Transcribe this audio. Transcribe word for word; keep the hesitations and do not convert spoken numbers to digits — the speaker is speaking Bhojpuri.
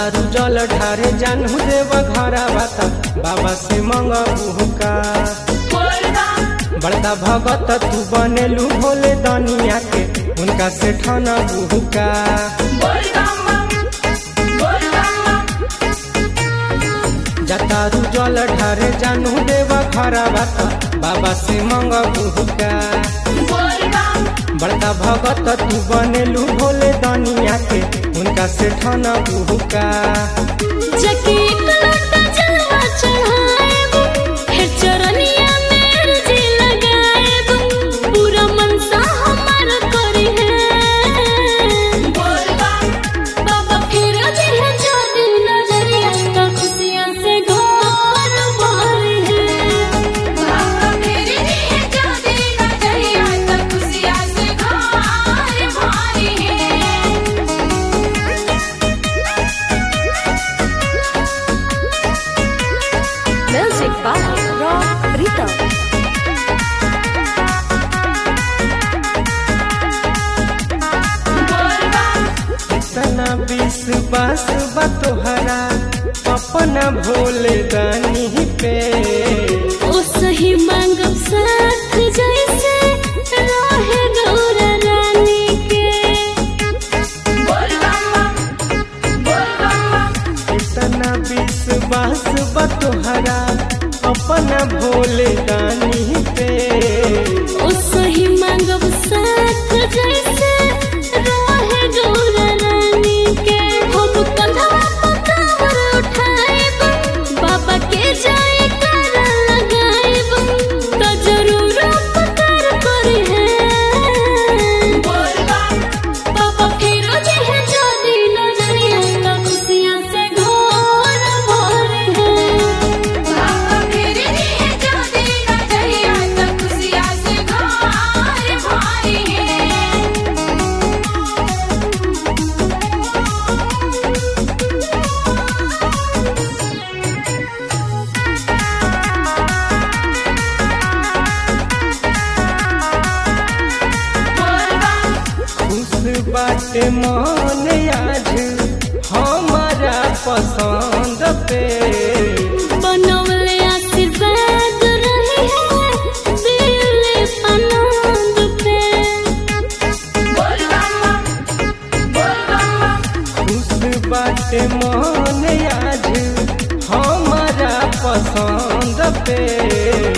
जातारू जल ढारे जानू देव घरा बाता बाबा से मंगबू का बड़का भगत तू बनेलू भोले दनिया के उनका से ठनबू का जातारू जल ढारे जानू देव घरा बाता बाबा से मंगबू का बड़का भगत तू बनेलू भोले दनिया के उनका से ठनबू का विश्वास बा तोहरा अपना भोले दानी पे ओ सही मांगब साथ जैसे रहे गौरा रानी के इतना विश्वास बा तोहरा अपना भोले दानी पे ओ सही मांगब साथ जैसे रहे गौरा के जाए कर लगाएब तो जरूर पकार करे है पापा फिर है जो दिन नजरिया तो खुशियां से घोर भरे है पापा फिर है जो दिन नजरिया तो खुशियां से घोर भरे है बाटे मन आज हमारा पसंद पे बनवले आशीर्वाद रहे हैं दिल आनंद पे खुश बाटे मन आज हमारा पसंद पे